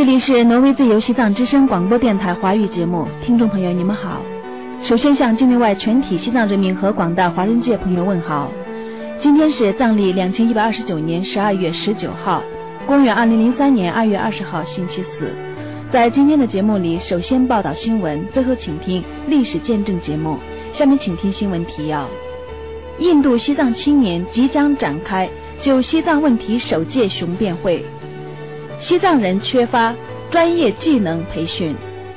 里是挪威自由西藏之声广播电台华语节目，听众朋友你们好。首先向境内外全体西藏人民和广大华人界朋友问好。今天是藏历2129年12月19号，公元2003年2月20号星期四。在今天的节目里，首先报道新闻，最后请听历史见证节目。下面请听新闻提要：印度西藏青年即将展开就西藏问题首届雄辩会，西藏人缺乏专业技能培训。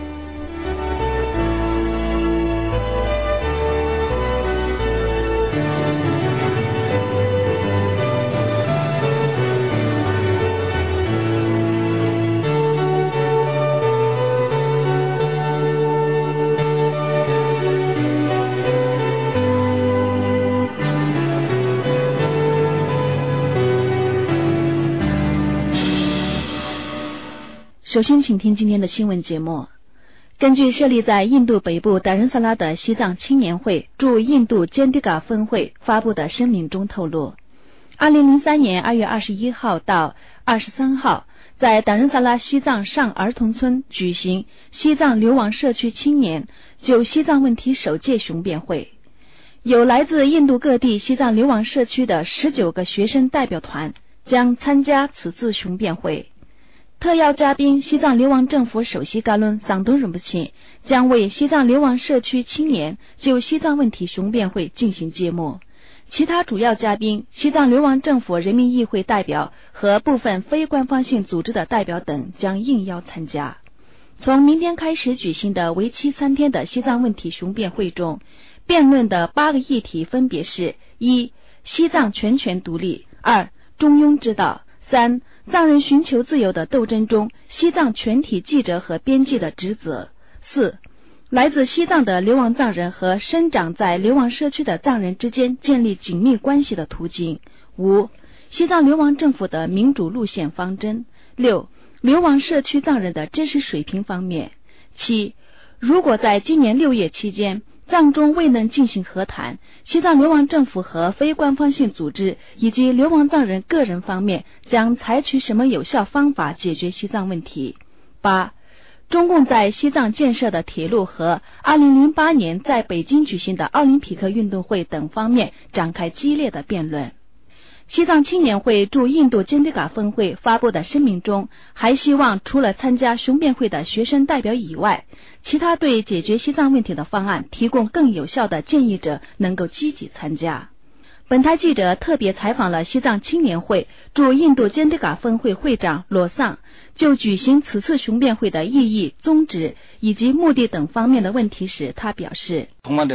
首先请听今天的新闻节目。根据设立在印度北部达仁萨拉的西藏青年会驻印度坚迪嘎分会发布的声明中透露，2003年2月21号到23号在达仁萨拉西藏上儿童村举行西藏流亡社区青年就西藏问题首届雄辩会，有来自印度各地西藏流亡社区的19个学生代表团将参加此次雄辩会。特邀嘉宾西藏流亡政府首席噶伦桑东仁布钦将为西藏流亡社区青年就西藏问题雄辩会进行揭幕，其他主要嘉宾西藏流亡政府人民议会代表和部分非官方性组织的代表等将应邀参加。从明天开始举行的为期3天的西藏问题雄辩会中，辩论的8个议题分别是： 1. 西藏全权独立； 2. 中庸之道； 3. 藏人寻求自由的斗争中西藏全体记者和编辑的职责； 4. 来自西藏的流亡藏人和生长在流亡社区的藏人之间建立紧密关系的途径； 5. 西藏流亡政府的民主路线方针； 6. 流亡社区藏人的知识水平方面； 7. 如果在今年6月期间藏中未能进行和谈，西藏流亡政府和非官方性组织以及流亡藏人个人方面将采取什么有效方法解决西藏问题。8. 中共在西藏建设的铁路和2008年在北京举行的奥林匹克运动会等方面展开激烈的辩论。西藏青年会驻印度坚迪嘎分会发布的声明中还希望除了参加雄辩会的学生代表以外，其他对解决西藏问题的方案提供更有效的建议者能够积极参加。本台记者特别采访了西藏青年会驻印度坚迪嘎分会会长罗桑，就举行此次雄辩会的意义、宗旨以及目的等方面的问题时，他表示：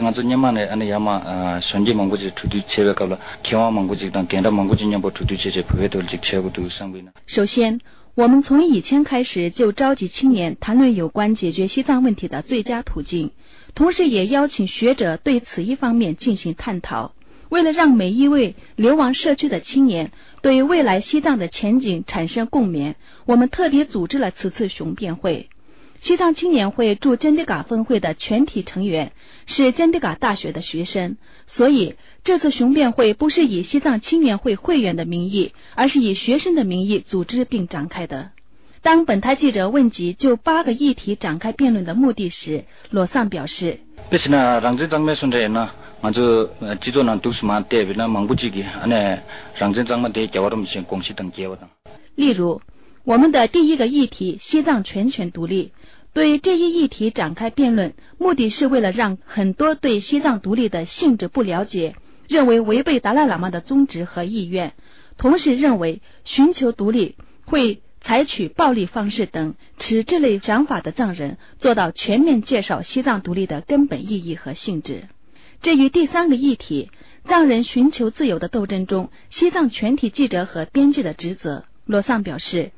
首先，我们从以前开始就召集青年谈论有关解决西藏问题的最佳途径，同时也邀请学者对此一方面进行探讨。为了让每一位流亡社区的青年对未来西藏的前景产生共勉，我们特别组织了此次雄辩会。西藏青年会驻坚迪嘎分会的全体成员是坚迪嘎大学的学生，所以这次雄辩会不是以西藏青年会会员的名义，而是以学生的名义组织并展开的。当本台记者问及就8个议题展开辩论的目的时，罗桑表示：例如，我们的第一个议题西藏全权独立，对这一议题展开辩论，目的是为了让很多对西藏独立的性质不了解，认为违背达赖喇嘛的宗旨和意愿，同时认为寻求独立会采取暴力方式等持这类想法的藏人做到全面介绍西藏独立的根本意义和性质。至于第3个议题，藏人寻求自由的斗争中西藏全体记者和编辑的职责，罗桑表示：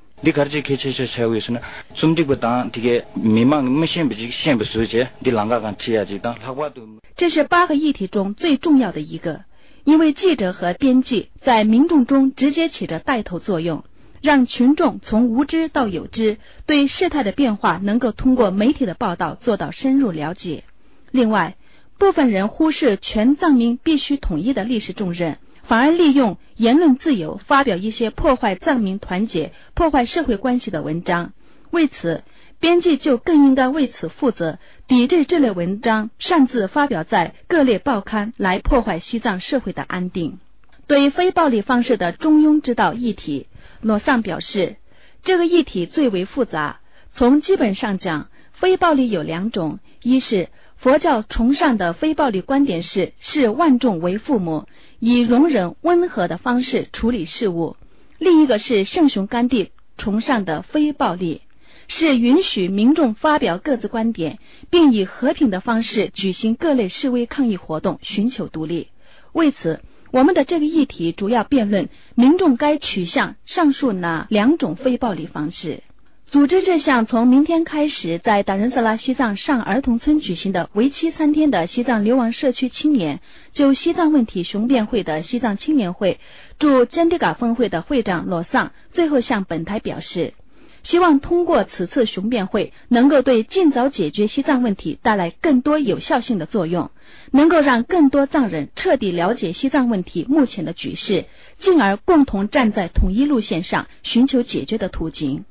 这是8个议题中最重要的一个，因为记者和编辑在民众中直接起着带头作用，让群众从无知到有知，对事态的变化能够通过媒体的报道做到深入了解。另外，部分人忽视全藏民必须统一的历史重任，反而利用言论自由发表一些破坏藏民团结、破坏社会关系的文章， 为此，编辑就更应该为此负责，抵制这类文章擅自发表在各类报刊，来破坏西藏社会的安定。对非暴力方式的中庸之道议题，罗桑表示，这个议题最为复杂。从基本上讲，非暴力有两种，一是佛教崇尚的非暴力观点是视万众为父母，以容忍温和的方式处理事务；另一个是圣雄甘地崇尚的非暴力，是允许民众发表各自观点，并以和平的方式举行各类示威抗议活动，寻求独立。为此，我们的这个议题主要辩论民众该取向上述哪两种非暴力方式。组织这项从明天开始在达仁萨拉西藏上儿童村举行的为期3天的西藏流亡社区青年就西藏问题雄辩会的西藏青年会驻坚地嘎分会的会长罗桑最后向本台表示，希望通过此次雄辩会能够对尽早解决西藏问题带来更多有效性的作用，能够让更多藏人彻底了解西藏问题目前的局势，进而共同站在统一路线上寻求解决的途径。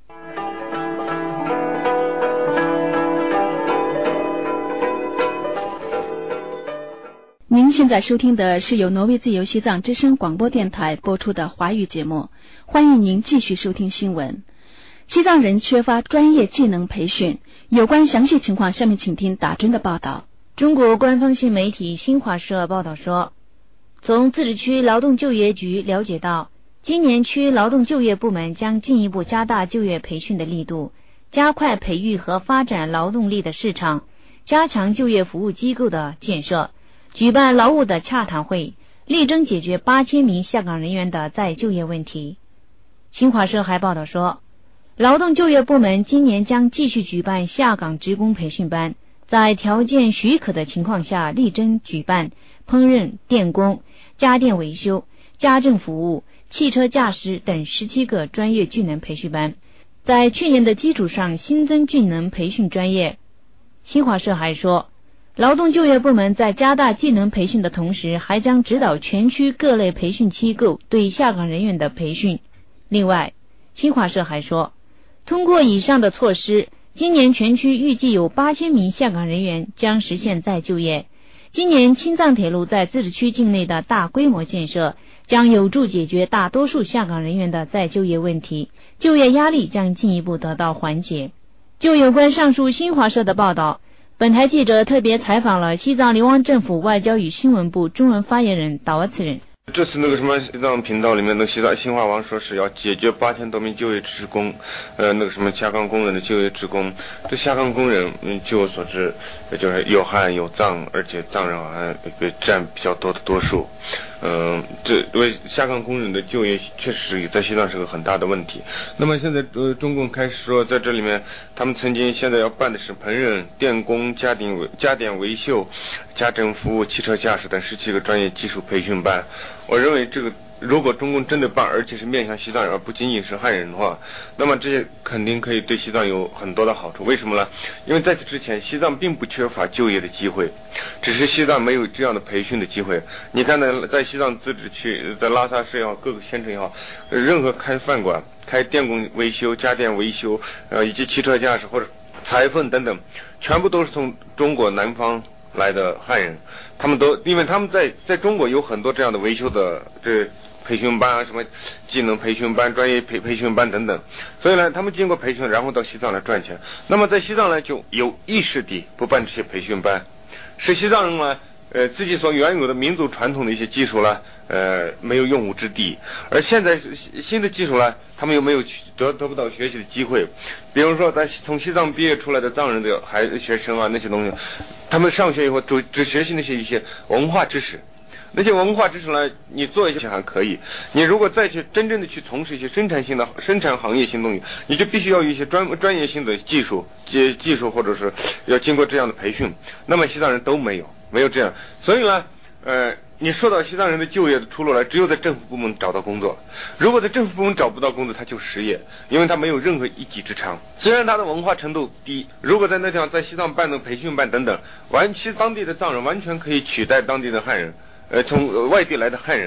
您现在收听的是由挪威自由西藏之声广播电台播出的华语节目，欢迎您继续收听新闻。西藏人缺乏专业技能培训，有关详细情况，下面请听打针的报道。 中国官方新媒体新华社报道说，从自治区劳动就业局了解到，今年区劳动就业部门将进一步加大就业培训的力度，加快培育和发展劳动力的市场，加强就业服务机构的建设，举办劳务的洽谈会，力争解决8000名下岗人员的再就业问题。新华社还报道说，劳动就业部门今年将继续举办下岗职工培训班，在条件许可的情况下力争举办烹饪、电工、家电维修、家政服务、汽车驾驶等17个专业技能培训班，在去年的基础上新增技能培训专业。新华社还说，劳动就业部门在加大技能培训的同时，还将指导全区各类培训机构对下岗人员的培训。另外，新华社还说，通过以上的措施，今年全区预计有8000名下岗人员将实现再就业。今年青藏铁路在自治区境内的大规模建设，将有助解决大多数下岗人员的再就业问题，就业压力将进一步得到缓解。就有关上述新华社的报道，本台记者特别采访了西藏流亡政府外交与新闻部中文发言人达瓦次人。 这次西藏频道里面西藏新华网说是要解决8000多名就业职工，下岗工人的就业职工。这下岗工人，据我所知，就是有汉有藏，而且藏人还占比较多的多数。这为下岗工人的就业确实在西藏是个很大的问题。那么现在中共开始说，在这里面他们现在要办的是烹饪、电工、家电维修、家政服务、汽车驾驶等17个专业技术培训班。我认为这个如果中共真的办，而且是面向西藏人而不仅仅是汉人的话，那么这些肯定可以对西藏有很多的好处。为什么呢？因为在此之前西藏并不缺乏就业的机会，只是西藏没有这样的培训的机会。你看在西藏自治区，在拉萨市也好，各个县城也好，任何开饭馆、开电工维修、家电维修，以及汽车驾驶或者裁缝等等，全部都是从中国南方来的汉人，因为他们在中国有很多这样的维修的这培训班啊，什么技能培训班、专业培训班等等，所以呢，他们经过培训，然后到西藏来赚钱。那么在西藏呢，就有意识地不办这些培训班，使西藏人呢，自己所原有的民族传统的一些技术呢，没有用武之地。而现在新的技术呢，他们又没有得不到学习的机会。比如说，从西藏毕业出来的藏人的学生啊，那些东西，他们上学以后只学习一些文化知识。那些文化知识呢，你做一些还可以，你如果再去真正的去从事一些生产行业性东西，你就必须要有一些专业性的技术或者是要经过这样的培训。那么西藏人都没有这样，所以呢，你说到西藏人的就业的出路来，只有在政府部门找到工作。如果在政府部门找不到工作，他就失业，因为他没有任何一技之长。虽然他的文化程度低，如果在那地方在西藏办的培训班等等，其实当地的藏人完全可以取代当地的汉人。从外地来的汉人，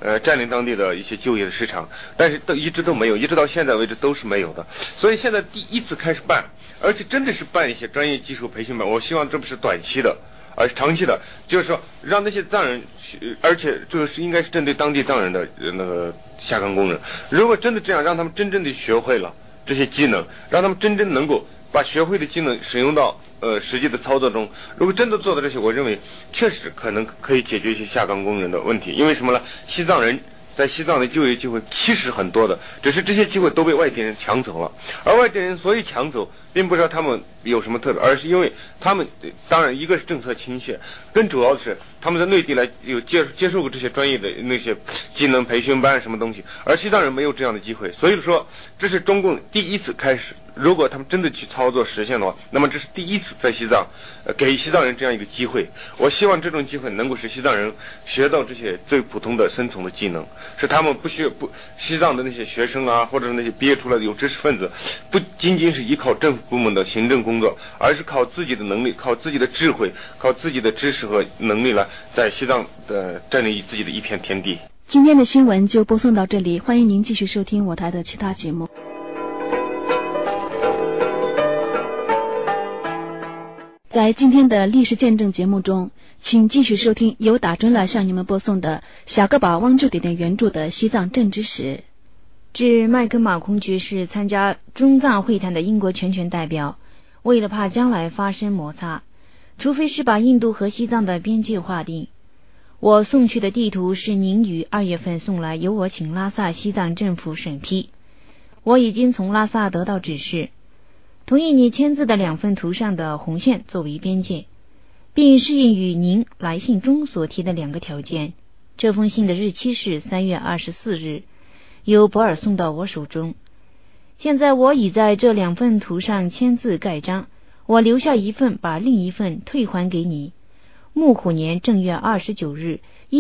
占领当地的一些就业的市场，但是一直都没有，一直到现在为止都是没有的。所以现在第一次开始办，而且真的是办一些专业技术培训班，我希望这不是短期的，而是长期的，就是说让那些藏人，而且这个是应该是针对当地藏人的那个下岗工人，如果真的这样让他们真正的学会了这些技能，让他们真正能够把学会的技能使用到实际的操作中，如果真的做到这些，我认为确实可以解决一些下岗工人的问题。因为什么呢？西藏人在西藏的就业机会其实很多的，只是这些机会都被外地人抢走了。而外地人所以抢走，并不是说他们有什么特别，而是因为他们当然一个是政策倾斜，更主要的是他们在内地来有接受过这些专业的那些技能培训班什么东西，而西藏人没有这样的机会。所以说这是中共第一次开始，如果他们真的去操作实现的话，那么这是第一次在西藏给西藏人这样一个机会。我希望这种机会能够使西藏人学到这些最普通的生存的技能，是他们西藏的那些学生啊，或者是那些毕业出来的有知识分子，不仅仅是依靠政府部门的行政工作，而是靠自己的能力，靠自己的智慧，靠自己的知识和能力来在西藏占领自己的一片天地。 今天的新闻就播送到这里，欢迎您继续收听我台的其他节目。在今天的历史见证节目中，请继续收听由打针了向你们播送的小个宝汪州点点原著的西藏政治史。 致麦克马空爵士参加中藏会谈的英国全权代表，为了怕将来发生摩擦，除非是把印度和西藏的边界划定，我送去的地图是您于2月份送来，由我请拉萨西藏政府审批。我已经从拉萨得到指示，同意你签字的2份图上的红线作为边界，并适应于您来信中所提的2个条件。这封信的日期是3月24日，由博尔送到我手中。现在我已在这2份图上签字盖章，我留下1份，把另1份退还给你。木虎年正月29日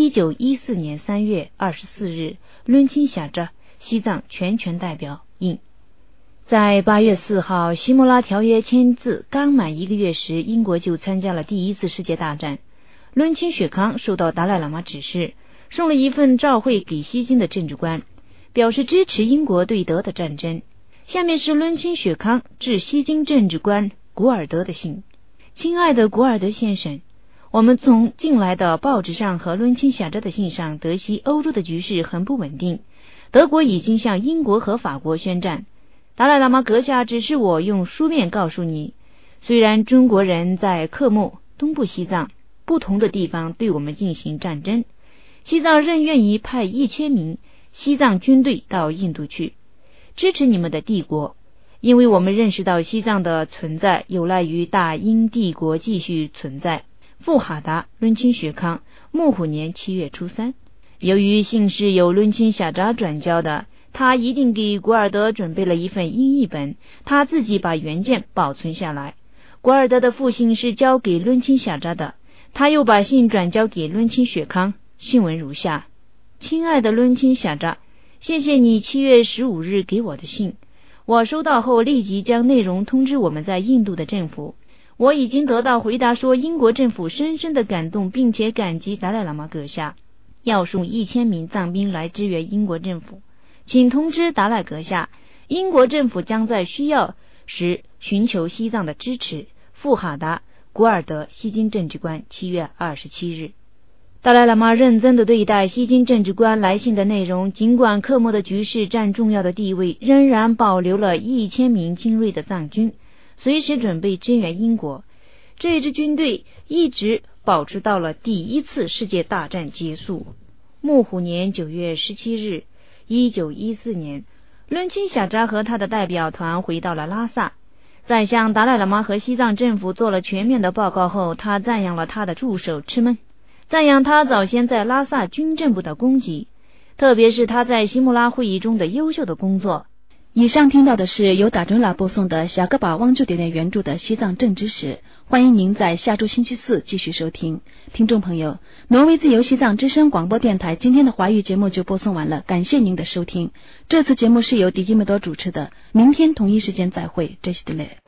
，1914年3月24日，伦钦辖扎西藏全权代表印。在8月4号西莫拉条约签字刚满1个月时，英国就参加了第1次世界大战。伦钦雪康受到达赖喇嘛指示，送了1份照会给西京的政治官，表示支持英国对德的战争。下面是伦钦雪康致西京政治官古尔德的信。亲爱的古尔德先生，我们从近来的报纸上和伦钦辖扎的信上得悉，欧洲的局势很不稳定，德国已经向英国和法国宣战。达赖喇嘛阁下指示我用书面告诉你，虽然中国人在克木、东部西藏不同的地方对我们进行战争，西藏仍愿意派1000名西藏军队到印度去支持你们的帝国，因为我们认识到西藏的存在有赖于大英帝国继续存在。富哈达伦钦雪康，木虎年7月初3。由于信是由伦钦辖扎转交的，他一定给古尔德准备了1份英译本，他自己把原件保存下来。古尔德的父信是交给伦钦辖扎的，他又把信转交给伦钦雪康。信文如下：亲爱的伦钦辖扎，谢谢你7月15日给我的信，我收到后立即将内容通知我们在印度的政府。我已经得到回答说，英国政府深深的感动并且感激达赖喇嘛阁下，要送1000名藏兵来支援英国政府。请通知达赖阁下，英国政府将在需要时寻求西藏的支持。富哈达古尔德西京政治官7月27日。达赖喇嘛认真地对待西京政治官来信的内容，尽管克木的局势占重要的地位，仍然保留了1000名精锐的藏军，随时准备支援英国。这支军队一直保持到了第1次世界大战结束。木虎年9月17日，1914年，伦钦辖扎和他的代表团回到了拉萨。在向达赖喇嘛和西藏政府做了全面的报告后，他赞扬了他的助手赤闷，赞扬他早先在拉萨军政部的功绩，特别是他在西木拉会议中的优秀的工作。 以上听到的是由打针拉播送的小个宝汪州点点原著的西藏政治史，欢迎您在下周星期4继续收听。听众朋友，挪威自由西藏之声广播电台今天的华语节目就播送完了，感谢您的收听。这次节目是由迪基梅多主持的，明天同一时间再会，这是的嘞。